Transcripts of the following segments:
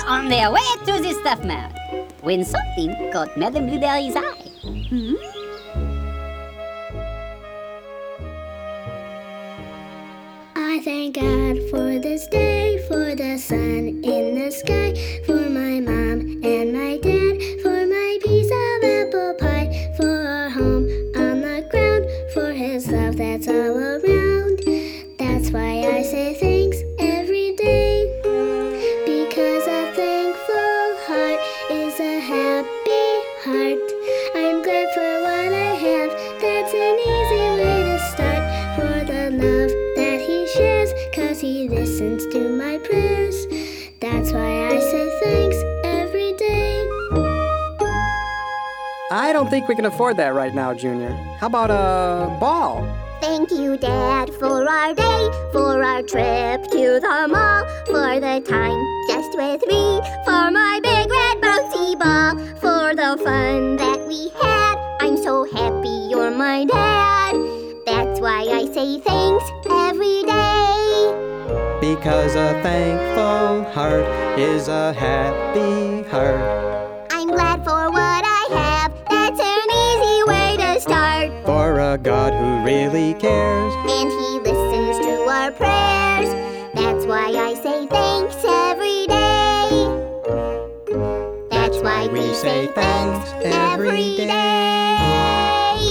on their way to the stuffed mouth when something caught Madame Blueberry's eye. I thank God for this day, for the sun in the sky, for my mom and my dad, for my piece of apple pie, for our home on the ground, for his love that's all around. That's why I say thanks every day, because a thankful heart is a happy heart. I'm glad for what I have, that's an easy way to start, for the love that he shares, 'cause he listens to my prayers. That's why I say thanks every day. I don't think we can afford that right now, Junior. How about a ball? Thank you, Dad, for our day, for our trip to the mall, for the time just with me, for my big red bouncy ball, for the fun that we had. I'm so happy you're my dad. That's why I say thanks every day. Because a thankful heart is a happy heart. I'm glad for what I have. That's an easy way to start. For a God who really cares, And he listens to our prayers. That's why I say thanks every day. That's why we say thanks every day.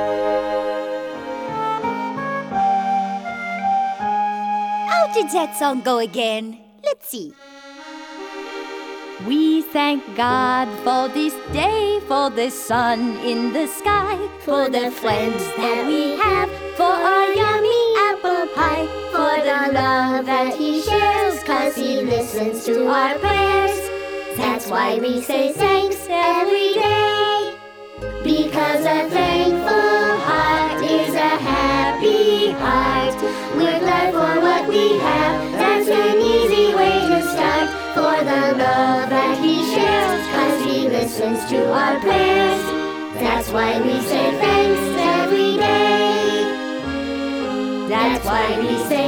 How did that song go again? Let's see. We thank God for this day, for the sun in the sky, for the friends that we have, for our yummy apple pie, for the love that he shares, 'cause he listens to our prayers. That's why we say thanks every day. Because a thankful heart is a happy heart. We're glad for what we have. That's an easy way to start. For the love that he shares, 'cause he listens to our prayers. That's why we say thanks every day. That's why we say